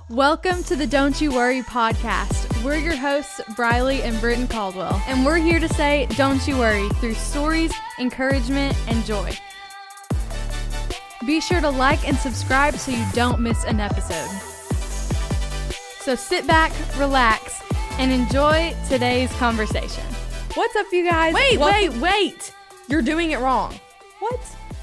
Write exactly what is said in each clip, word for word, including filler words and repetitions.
Welcome to the Don't You Worry podcast. We're your hosts, Briley and Britton Caldwell, and we're here to say, don't you worry, through stories, encouragement, and joy. Be sure to like and subscribe so you don't miss an episode. So sit back, relax, and enjoy today's conversation. What's up, you guys? Wait, Welcome- wait, wait. You're doing it wrong. What?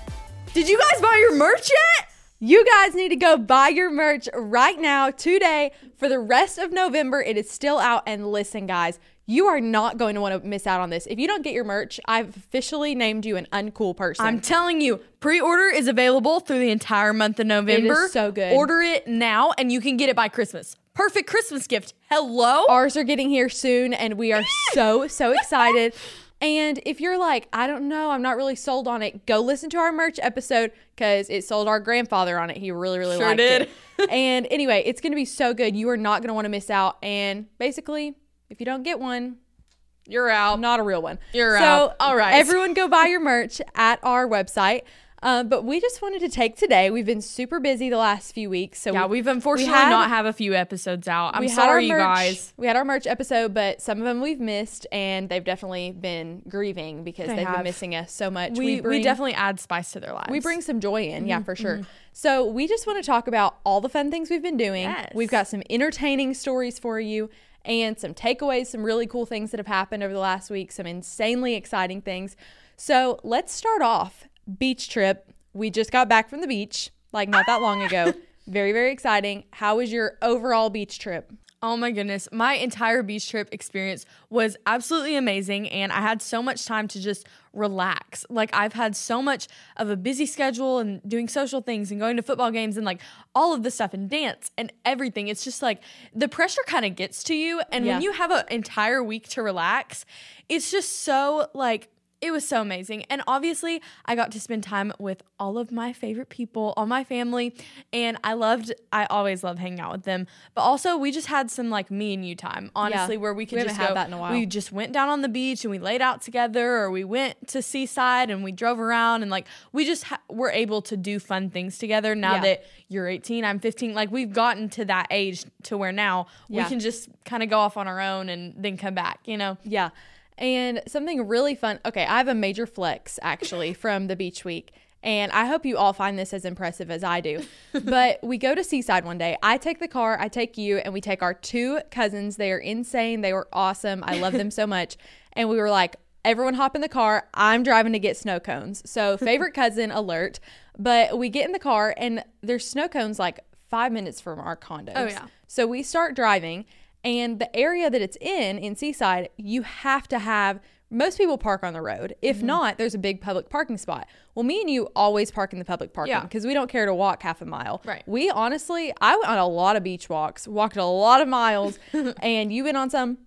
Did you guys buy your merch yet? You guys need to go buy your merch right now, today, for the rest of November. It is still out. And listen, guys, you are not going to want to miss out on this. If you don't get your merch, I've officially named you an uncool person. I'm telling you, pre-order is available through the entire month of November. It is so good. Order it now and you can get it by Christmas. Perfect Christmas gift. Hello? Ours are getting here soon, and we are so, so excited. And if you're like, I don't know, I'm not really sold on it, go listen to our merch episode because it sold our grandfather on it. He really, really Sure liked did. it. And anyway, it's going to be so good. You are not going to want to miss out. And basically, if you don't get one, You're out. not a real one. You're so, out. All right. Everyone go buy your merch at our website. Um, but we just wanted to take today. We've been super busy the last few weeks. So Yeah, we, we've unfortunately we had- not have a few episodes out. I'm we had our sorry, you merch- guys. We had our merch episode, but some of them we've missed, and they've definitely been grieving because They they've have. been missing us so much. We, we, bring, definitely add spice to their lives. we bring some joy in, Mm-hmm, yeah, for sure. So we just want to talk about all the fun things we've been doing. Yes. We've got some entertaining stories for you and some takeaways, some really cool things that have happened over the last week, some insanely exciting things. So let's start off. Beach trip. We just got back from the beach, like not that long ago. Very, very exciting. How was your overall beach trip? Oh my goodness. My entire beach trip experience was absolutely amazing, and I had so much time to just relax. Like, I've had so much of a busy schedule and doing social things and going to football games and like all of this stuff and dance and everything. It's just like the pressure kind of gets to you, and Yeah. when you have an entire week to relax, it's just so like it was so amazing. And obviously, I got to spend time with all of my favorite people, all my family, and I loved, I always love hanging out with them. But also, we just had some like me and you time, honestly, Yeah. where we could We just haven't had go, that in a while. we just went down on the beach and we laid out together, or we went to Seaside and we drove around, and like we just ha- were able to do fun things together. Now Yeah. that you're eighteen, I'm fifteen, like we've gotten to that age to where now Yeah. we can just kind of go off on our own and then come back, you know? Yeah. And something really fun. Okay, I have a major flex actually from the beach week. And I hope you all find this as impressive as I do. But we go to Seaside one day. I take the car, I take you, and we take our two cousins. They are insane. They were awesome. I love them so much. And we were like, everyone hop in the car. I'm driving to get snow cones. So favorite cousin alert. But we get in the car and there's snow cones like five minutes from our condos. Oh, yeah. So we start driving. And the area that it's in, in Seaside, you have to have, most people park on the road. If Mm-hmm. not, there's a big public parking spot. Well, me and you always park in the public parking Yeah. because we don't care to walk half a mile. Right. We honestly, I went on a lot of beach walks, walked a lot of miles, and you went on some.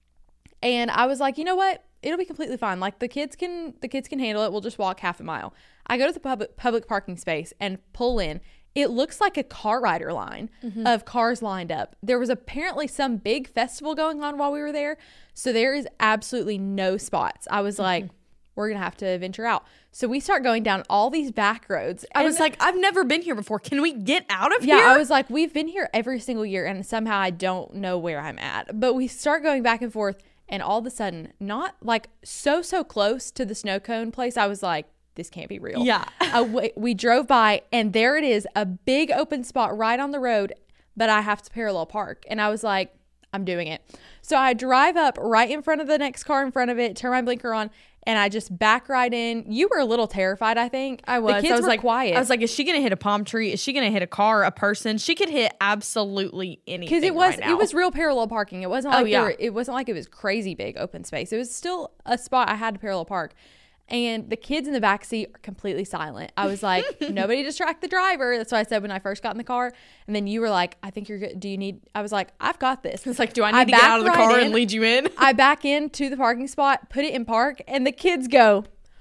And I was like, you know what? It'll be completely fine. Like the kids can, the kids can handle it. We'll just walk half a mile. I go to the public public parking space and pull in. It looks like a car rider line Mm-hmm. of cars lined up. There was apparently some big festival going on while we were there. So there is absolutely no spots. I was like, we're going to have to venture out. So we start going down all these back roads. I And was like, I've never been here before. Can we get out of yeah, here? I was like, we've been here every single year and somehow I don't know where I'm at. But we start going back and forth and all of a sudden, not like so, so close to the snow cone place, I was like, this can't be real. Yeah. uh, we, we drove by and there it is, a big open spot right on the road, but I have to parallel park. And I was like, I'm doing it. So I drive up right in front of the next car in front of it, turn my blinker on, and I just back right in. You were a little terrified, I think. I was. The kids I was were like, quiet. I was like, is she gonna hit a palm tree? Is she gonna hit a car? A person? She could hit absolutely anything. because it was right now. it was real parallel parking. It wasn't Oh, like there yeah. were, it wasn't like it was crazy big open space. It was still a spot I had to parallel park. And the kids in the back seat are completely silent. I was like, nobody distract the driver. That's what I said when I first got in the car. And then you were like, I think you're good. Do you need? I was like, I've got this. It's like, do I need I to get out of the backed right car in. and lead you in? I back into the parking spot, put it in park, and the kids go,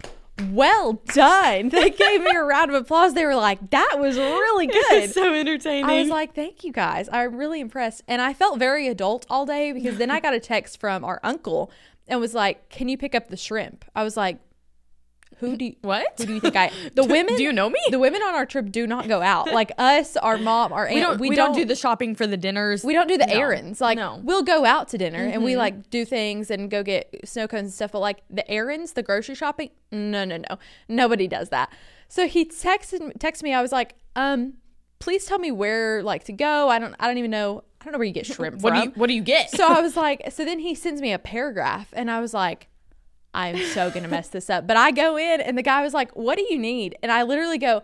well done. They gave me a round of applause. They were like, that was really good. so entertaining. I was like, thank you guys. I'm really impressed. And I felt very adult all day because then I got a text from our uncle and was like, can you pick up the shrimp? I was like, Who do you, What? Who do you think I? The women. Do you know me? The women on our trip do not go out. Like us, our mom, our aunt. We don't. We, we don't, don't do the shopping for the dinners. We don't do the no. errands. Like no. we'll go out to dinner Mm-hmm. and we like do things and go get snow cones and stuff. But like the errands, the grocery shopping, no, no, no, nobody does that. So he texted texted me. I was like, um, please tell me where like to go. I don't. I don't even know. I don't know where you get shrimp what from. do you What do you get? So I was like, so then he sends me a paragraph and I was like, I'm so going to mess this up. But I go in and the guy was like, what do you need? And I literally go,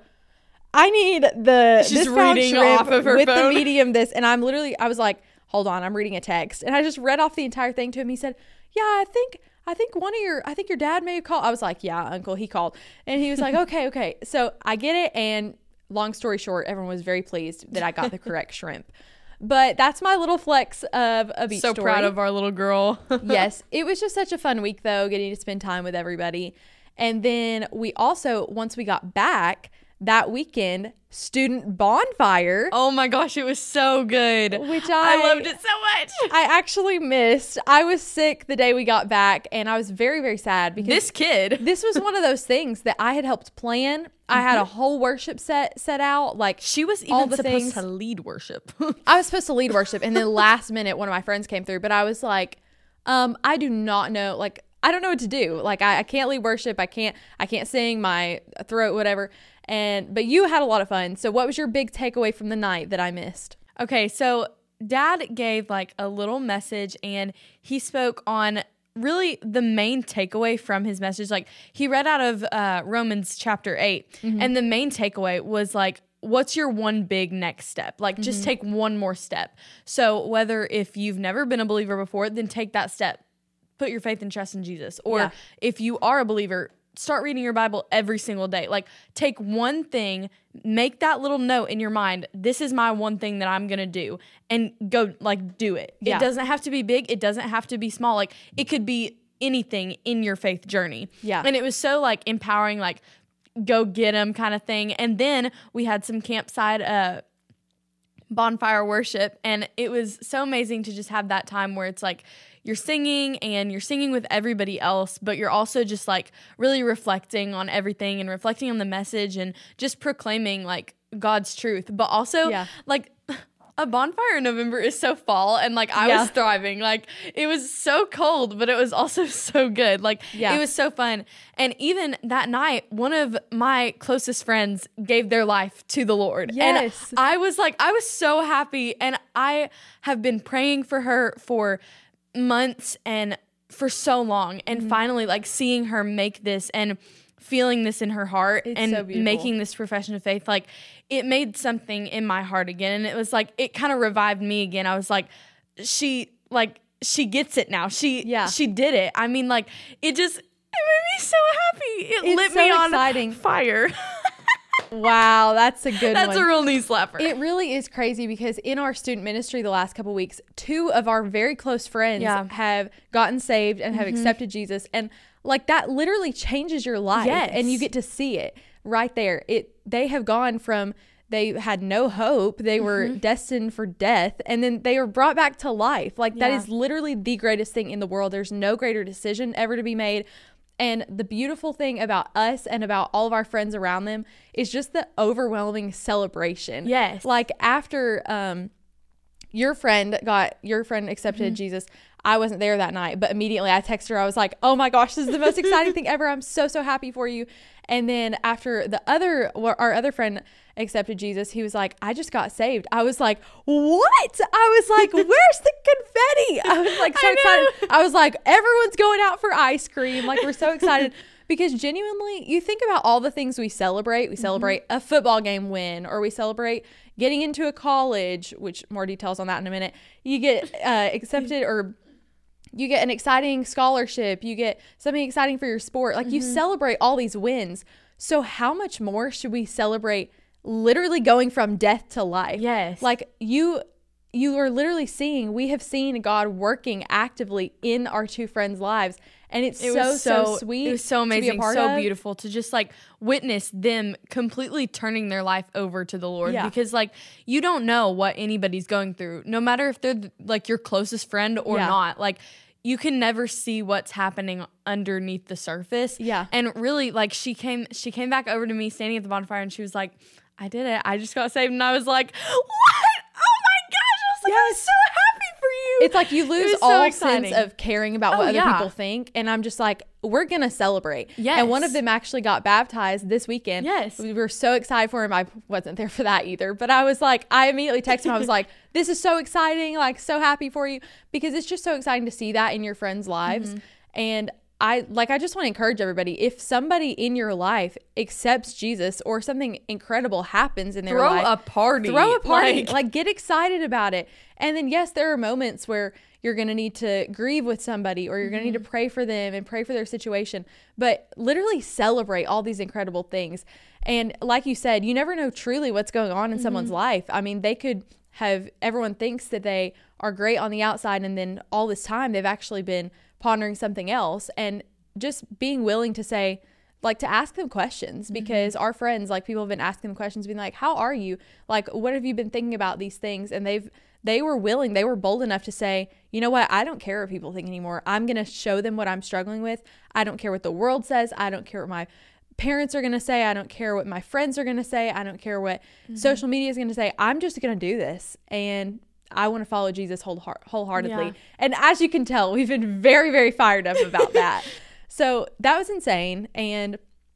I need the She's this pound reading shrimp off of her with phone. the medium this. And I'm literally, I was like, hold on, I'm reading a text. And I just read off the entire thing to him. He said, yeah, I think, I think one of your, I think your dad may have called. I was like, yeah, uncle, he called. And he was like, okay, okay. So I get it. And long story short, everyone was very pleased that I got the correct shrimp. But that's my little flex of a beach so story. proud of our little girl. Yes. It was just such a fun week, though, getting to spend time with everybody. And then we also, once we got back that weekend, student bonfire. Oh my gosh, it was so good. Which I, I loved it so much. I actually missed. I was sick the day we got back, and I was very, very sad because This kid. this was one of those things that I had helped plan. I had a whole worship set set out. Like She was all even the supposed things. to lead worship. I was supposed to lead worship, and then last minute, one of my friends came through, but I was like, um, I do not know, like, I don't know what to do. Like, I, I can't lead worship. I can't, I can't sing, my throat, whatever. And, but you had a lot of fun. So what was your big takeaway from the night that I missed? Okay, so Dad gave like a little message and he spoke on really the main takeaway from his message. Like he read out of uh, Romans chapter eight, mm-hmm. and the main takeaway was like, what's your one big next step? Like, mm-hmm. just take one more step. So whether if you've never been a believer before, then take that step. Put your faith and trust in Jesus. Or Yeah. if you are a believer, start reading your Bible every single day. Like, take one thing, make that little note in your mind. This is my one thing that I'm going to do, and go like do it. Yeah. It doesn't have to be big. It doesn't have to be small. Like, it could be anything in your faith journey. Yeah. And it was so like empowering, like go get them kind of thing. And then we had some campsite, uh, bonfire worship, and it was so amazing to just have that time where it's like you're singing and you're singing with everybody else, but you're also just like really reflecting on everything and reflecting on the message and just proclaiming like God's truth. But also Yeah. like a bonfire in November is so fall, and like I Yeah. was thriving. Like it was so cold, but it was also so good. Like Yeah. it was so fun. And even that night, one of my closest friends gave their life to the Lord. Yes. And I was like, I was so happy. And I have been praying for her for months and for so long. And Mm-hmm. finally, like seeing her make this and feeling this in her heart It's and so beautiful. making this profession of faith, like it made something in my heart again. And it was like, it kind of revived me again. I was like, she, like, she gets it now. She, Yeah. she did it. I mean, like, it just, it made me so happy. It It's lit so me on exciting. fire. Wow, that's a good That's one. a real knee slapper. It really is crazy because in our student ministry the last couple weeks, two of our very close friends Yeah. have gotten saved and have Mm-hmm. accepted Jesus. And like that literally changes your life. Yes. And you get to see it right there. It they have gone from they had no hope, they were Mm-hmm. destined for death, and then they were brought back to life. Like that Yeah. is literally the greatest thing in the world. There's no greater decision ever to be made. And the beautiful thing about us and about all of our friends around them is just the overwhelming celebration. Yes. Like after um, your friend got, your friend accepted Mm-hmm. Jesus, I wasn't there that night, but immediately I texted her. I was like, oh my gosh, this is the most exciting thing ever. I'm so, so happy for you. And then after the other, our other friend accepted Jesus, he was like, I just got saved. I was like, what? I was like, where's the confetti? I was like so I know. excited. I was like, everyone's going out for ice cream. Like we're so excited because genuinely you think about all the things we celebrate. We celebrate a football game win, or we celebrate getting into a college, which more details on that in a minute. You get uh, accepted or you get an exciting scholarship, you get something exciting for your sport. Like you celebrate all these wins. So how much more should we celebrate literally going from death to life? Yes. Like you you are literally seeing, we have seen God working actively in our two friends' lives. And it's It so, was so, sweet. It was so to be a amazing, part so of. beautiful to just like witness them completely turning their life over to the Lord. Yeah. Because like you don't know what anybody's going through, no matter if they're like your closest friend or Yeah. not. Like you can never see what's happening underneath the surface. Yeah. And really, like, she came she came back over to me standing at the bonfire, and she was like, I did it. I just got saved. And I was like, what? Oh my gosh. I was like, yes. I'm so happy for you. It's like you lose so all exciting. sense of caring about Oh, what other yeah. people think. And I'm just like, we're going to celebrate. Yes. And one of them actually got baptized this weekend. Yes. We were so excited for him. I wasn't there for that either. But I was like, I immediately texted him. I was like, this is so exciting. Like, so happy for you. Because it's just so exciting to see that in your friends' lives. Mm-hmm. And I like I just want to encourage everybody, if somebody in your life accepts Jesus or something incredible happens in their throw life, a party. Throw a party. Like, like get excited about it. And then yes, there are moments where you're going to need to grieve with somebody, or you're going to mm-hmm. need to pray for them and pray for their situation, but literally celebrate all these incredible things. And like you said, you never know truly what's going on in mm-hmm. someone's life. I mean, they could have, everyone thinks that they are great on the outside, and then all this time they've actually been pondering something else. And just being willing to say, like, to ask them questions, because mm-hmm. our friends, like, people have been asking them questions, being like, how are you? Like, what have you been thinking about these things? And they've, they were willing, they were bold enough to say, you know what? I don't care what people think anymore. I'm going to show them what I'm struggling with. I don't care what the world says. I don't care what my parents are going to say. I don't care what my friends are going to say. I don't care what mm-hmm. social media is going to say. I'm just going to do this. And I want to follow Jesus whole, wholeheartedly. Yeah. And as you can tell, we've been very, very fired up about that. So that was insane. And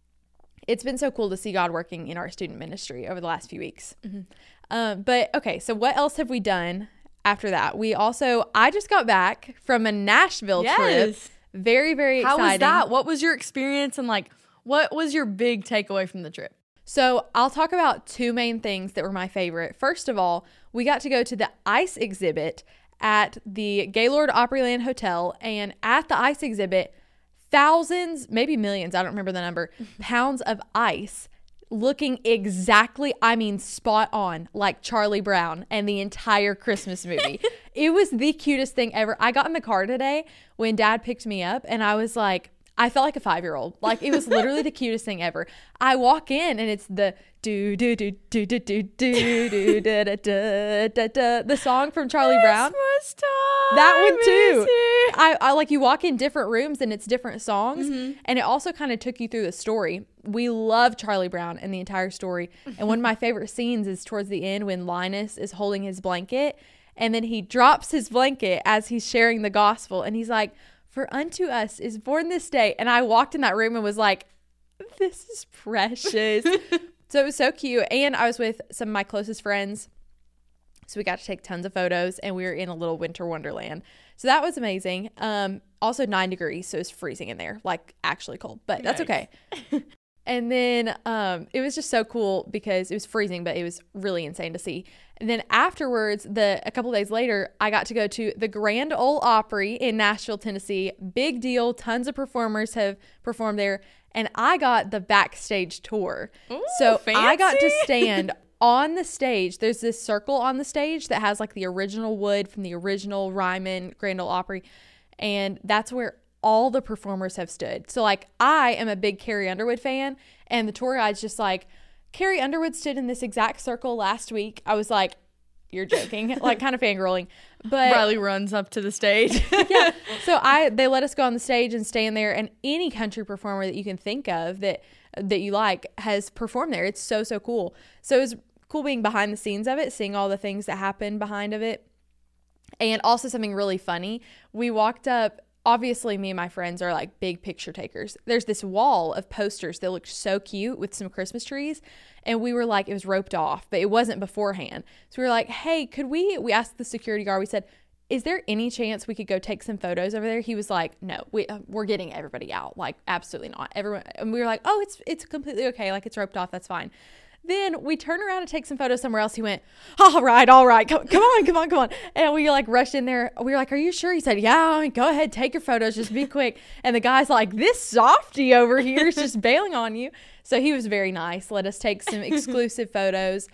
it's been so cool to see God working in our student ministry over the last few weeks. Mm-hmm. Um, but okay, so what else have we done after that? We also, I just got back from a Nashville yes. trip. Very, very exciting. How was that? What was your experience? And like, what was your big takeaway from the trip? So I'll talk about two main things that were my favorite. First of all, we got to go to the ice exhibit at the Gaylord Opryland Hotel. And at the ice exhibit, thousands, maybe millions, I don't remember the number, pounds of ice looking exactly, I mean, spot on, like Charlie Brown and the entire Christmas movie. It was the cutest thing ever. I got in the car today when Dad picked me up, and I was like, I felt like a five-year-old. Like, it was literally the cutest thing ever. I walk in, and it's the do do do do do do do do da da da da da, the song from Charlie Brown. Christmas time. That one too. I, I like, you walk in different rooms and it's different songs, mm-hmm. and it also kind of took you through the story. We love Charlie Brown and the entire story. And one of my favorite scenes is towards the end when Linus is holding his blanket, and then he drops his blanket as he's sharing the gospel, and he's like, "For unto us is born this day." And I walked in that room and was like, this is precious. So it was so cute. And I was with some of my closest friends, so we got to take tons of photos, and we were in a little winter wonderland. So that was amazing. Um, also nine degrees, so it's freezing in there, like actually cold, but that's nice. Okay. And then um, it was just so cool because it was freezing, but it was really insane to see. And then afterwards, the a couple days later, I got to go to the Grand Ole Opry in Nashville, Tennessee. Big deal. Tons of performers have performed there. And I got the backstage tour. Ooh, so fancy. I got to stand on the stage. There's this circle on the stage that has like the original wood from the original Ryman Grand Ole Opry. And that's where all the performers have stood. So like, I am a big Carrie Underwood fan, and the tour guide's just like, Carrie Underwood stood in this exact circle last week. I was like, you're joking, like kind of fangirling. But Riley runs up to the stage. Yeah. So I, they let us go on the stage and stand there, and any country performer that you can think of that, that you like has performed there. It's so, so cool. So it was cool being behind the scenes of it, seeing all the things that happen behind of it. And also something really funny. We walked up, obviously me and my friends are like big picture takers. There's this wall of posters that looked so cute with some Christmas trees. And we were like, it was roped off, but it wasn't beforehand. So we were like, hey, could we, we asked the security guard, we said, is there any chance we could go take some photos over there? He was like, no, we, uh, we're getting everybody out. Like, absolutely not. Everyone. And we were like, oh, it's, it's completely okay. Like, it's roped off. That's fine. Then we turned around to take some photos somewhere else. He went, all right, all right, come, come on, come on, come on. And we like rushed in there. We were like, are you sure? He said, yeah, go ahead, take your photos, just be quick. And the guy's like, this softie over here is just bailing on you. So he was very nice. Let us take some exclusive photos.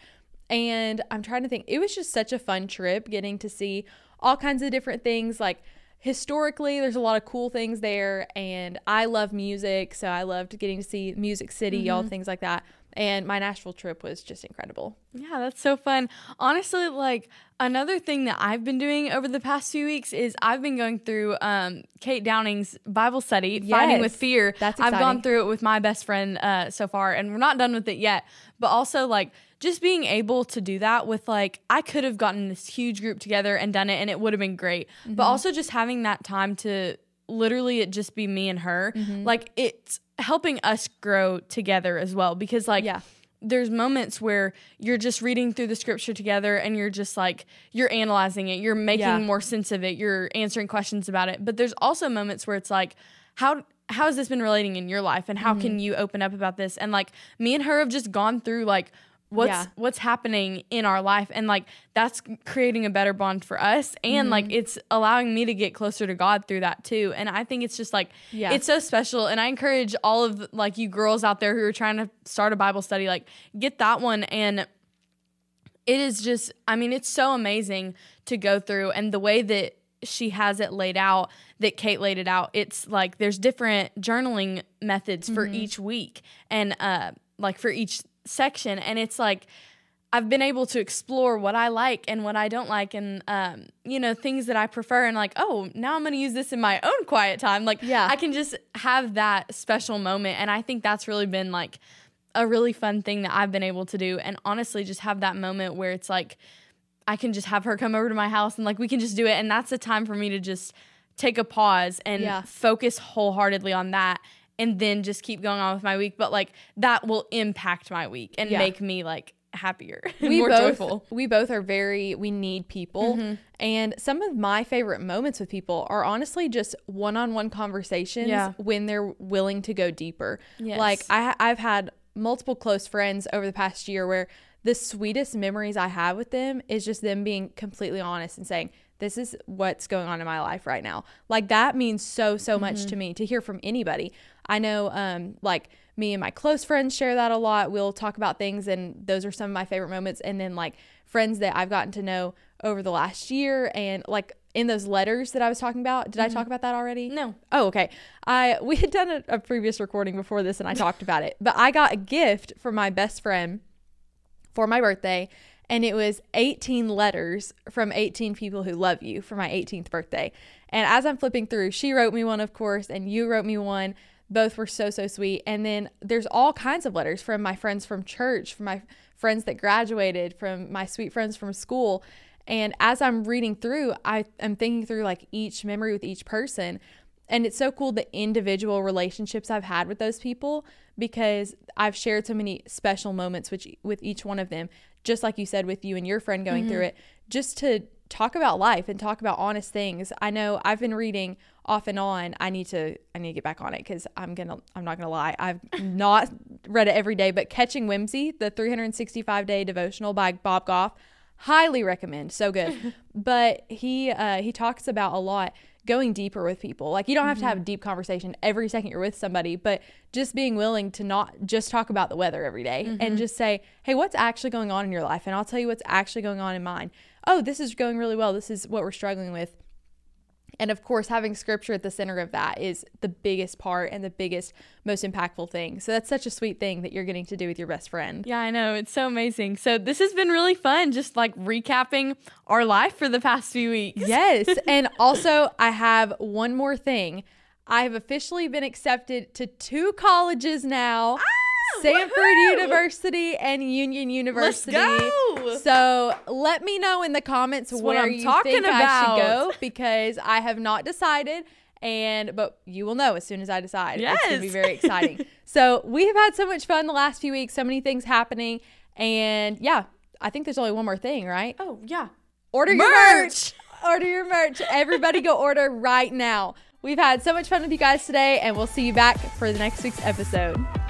And I'm trying to think, it was just such a fun trip getting to see all kinds of different things. Like, historically, there's a lot of cool things there. And I love music, so I loved getting to see Music City, mm-hmm. all things like that. And my Nashville trip was just incredible. Yeah, that's so fun. Honestly, like another thing that I've been doing over the past few weeks is I've been going through um, Kate Downing's Bible study, Yes, Fighting with Fear. that's I've gone exciting. through it with my best friend uh, so far, and we're not done with it yet. But also, like, just being able to do that with, like, I could have gotten this huge group together and done it, and it would have been great. Mm-hmm. But also just having that time to literally it just be me and her, mm-hmm. like, it's helping us grow together as well. Because, like, Yeah. there's moments where you're just reading through the scripture together and you're just like, you're analyzing it, you're making Yeah. more sense of it, you're answering questions about it. But there's also moments where it's like, how how has this been relating in your life, and how mm-hmm. can you open up about this? And like me and her have just gone through like what's Yeah. what's happening in our life, and like that's creating a better bond for us, and Mm-hmm. like it's allowing me to get closer to God through that too. And I think it's just like Yeah. it's so special, and I encourage all of like you girls out there who are trying to start a Bible study, like get that one. And it is just, I mean, it's so amazing to go through, and the way that she has it laid out, that Kate laid it out, it's like there's different journaling methods for Mm-hmm. each week, and uh like for each section, and it's like I've been able to explore what I like and what I don't like, and um you know, things that I prefer, and like, oh, now I'm going to use this in my own quiet time. Like Yeah. I can just have that special moment, and I think that's really been like a really fun thing that I've been able to do. And honestly, just have that moment where it's like I can just have her come over to my house and like we can just do it, and that's a time for me to just take a pause and Yeah. focus wholeheartedly on that, and then just keep going on with my week. But like that will impact my week and Yeah. make me like happier and we more both, joyful. We both are very, we need people. Mm-hmm. And some of my favorite moments with people are honestly just one-on-one conversations Yeah. when they're willing to go deeper. Yes. Like I, I've had multiple close friends over the past year where the sweetest memories I have with them is just them being completely honest and saying, this is what's going on in my life right now. Like that means so, so Mm-hmm. much to me to hear from anybody. I know um, like me and my close friends share that a lot. We'll talk about things, and those are some of my favorite moments. And then like friends that I've gotten to know over the last year, and like in those letters that I was talking about. Did Mm-hmm. I talk about that already? No. Oh, okay. I we had done a, a previous recording before this, and I talked about it. But I got a gift from my best friend for my birthday, and it was eighteen letters from eighteen people who love you for my eighteenth birthday. And as I'm flipping through, she wrote me one, of course, and you wrote me one. Both were so, so sweet. And then there's all kinds of letters from my friends from church, from my friends that graduated, from my sweet friends from school. And as I'm reading through, I am thinking through like each memory with each person. And it's so cool the individual relationships I've had with those people, because I've shared so many special moments with, with each one of them. Just like you said with you and your friend going mm-hmm. through it, just to talk about life and talk about honest things. I know I've been reading off and on. I need to, I need to get back on it, because I'm going to, I'm not going to lie. I've not read it every day, but Catching Whimsy, the three hundred sixty-five day devotional by Bob Goff, highly recommend. So good. But he, uh, he talks about a lot going deeper with people. Like you don't have mm-hmm. to have a deep conversation every second you're with somebody, but just being willing to not just talk about the weather every day mm-hmm. and just say, hey, what's actually going on in your life? And I'll tell you what's actually going on in mine. Oh, this is going really well. This is what we're struggling with. And of course, having scripture at the center of that is the biggest part and the biggest, most impactful thing. So that's such a sweet thing that you're getting to do with your best friend. Yeah, I know. It's so amazing. So this has been really fun, just like recapping our life for the past few weeks. Yes. And also, I have one more thing. I have officially been accepted to two colleges now. Ah! Sanford Woohoo! University and Union University. Let's go. So let me know in the comments That's where what I'm you talking think about. I should go, because I have not decided, and but you will know as soon as I decide. Yes. It's going to be very exciting. So we have had so much fun the last few weeks, so many things happening, and yeah, I think there's only one more thing, right? Oh, yeah. Order merch. your merch. Order your merch. Everybody go order right now. We've had so much fun with you guys today, and we'll see you back for the next week's episode.